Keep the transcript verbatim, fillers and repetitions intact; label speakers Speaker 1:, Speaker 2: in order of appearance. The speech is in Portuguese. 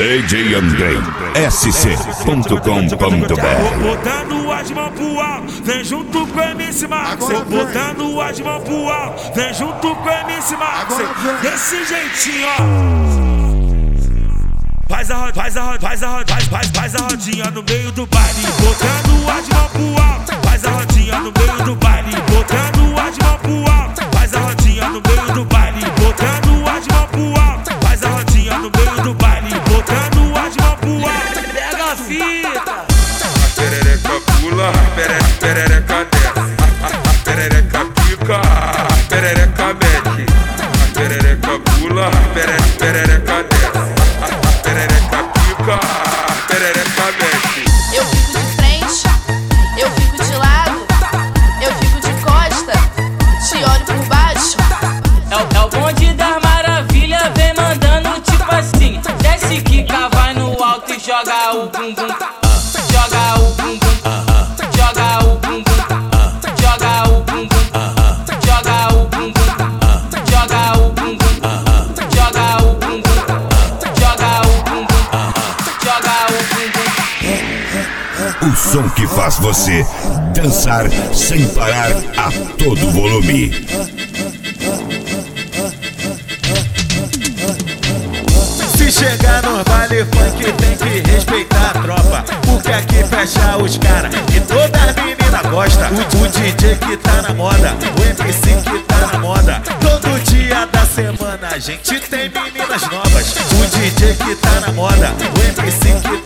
Speaker 1: D J Andrei, S C ponto com ponto B R.
Speaker 2: Botando as mãos pro alto, vem junto com o M C Max. Botando as mãos pro alto, vem junto com o M C Max. Desse jeitinho, ó. Faz a rodinha, faz a rodinha, faz a rodinha, faz, faz a rodinha no meio do baile. Botando as mãos pro alto, faz a rodinha no meio do baile. Botando as mãos pro alto, faz a rodinha no meio do baile. Botando as mãos pro alto, faz a rodinha no meio do baile. Botando as mãos pro alto, pega a fita.
Speaker 3: A perereca pula, perereca, perereca desce. A perereca pica, a perereca mete. A perereca pula, perereca, perereca desce. Perereca pica, perereca mete.
Speaker 4: Eu fico de frente, eu fico de lado, eu fico de costa, te olho por baixo.
Speaker 5: É o, é o bonde das maravilhas, vem mandando tipo assim. Desce, quica, vai no alto e joga o bumbum. Joga o bumbum, joga o bumbum, joga o bumbum, joga o bumbum, joga o bumbum, joga o bumbum, joga o bumbum, joga o bumbum.
Speaker 1: O som que faz você dançar sem parar a todo volume.
Speaker 6: Se chegar no baile funk tem que respeitar a tropa, porque aqui fecha os caras e toda menina gosta. O, o D J que tá na moda, o M C que tá na moda. Todo dia da semana a gente tem meninas novas. O D J que tá na moda, o M C que tá